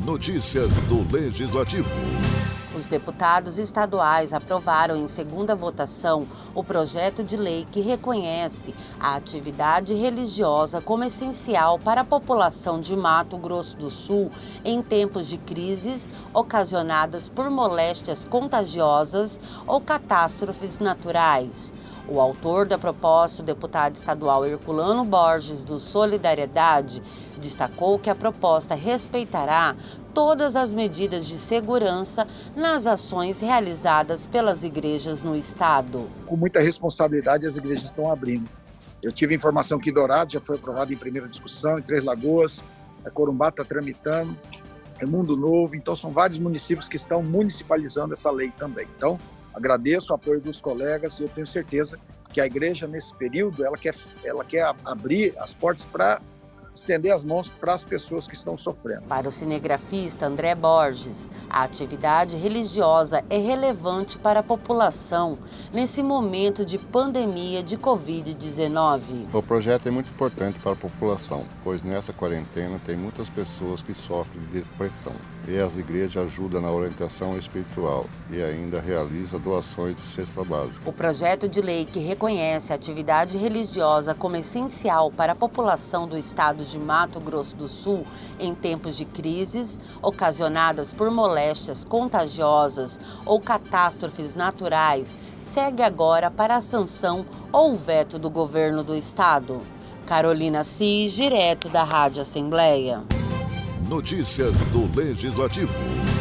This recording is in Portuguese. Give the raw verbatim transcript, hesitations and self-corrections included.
Notícias do Legislativo. Os deputados estaduais aprovaram em segunda votação o projeto de lei que reconhece a atividade religiosa como essencial para a população de Mato Grosso do Sul em tempos de crises ocasionadas por moléstias contagiosas ou catástrofes naturais. O autor da proposta, o deputado estadual Herculano Borges, do Solidariedade, destacou que a proposta respeitará todas as medidas de segurança nas ações realizadas pelas igrejas no estado. Com muita responsabilidade, as igrejas estão abrindo. Eu tive informação que Dourado já foi aprovado em primeira discussão, em Três Lagoas, a Corumbá está tramitando, é Mundo Novo, então são vários municípios que estão municipalizando essa lei também. Então, agradeço o apoio dos colegas e eu tenho certeza que a igreja, nesse período, ela quer, ela quer abrir as portas para estender as mãos para as pessoas que estão sofrendo. Para o cinegrafista André Borges, a atividade religiosa é relevante para a população nesse momento de pandemia de covid dezenove. O projeto é muito importante para a população, pois nessa quarentena tem muitas pessoas que sofrem de depressão. E as igrejas ajudam na orientação espiritual e ainda realiza doações de cesta básica. O projeto de lei que reconhece a atividade religiosa como essencial para a população do estado de Mato Grosso do Sul em tempos de crises ocasionadas por moléstias contagiosas ou catástrofes naturais segue agora para a sanção ou veto do governo do estado. Carolina Assis, direto da Rádio Assembleia. Notícias do Legislativo.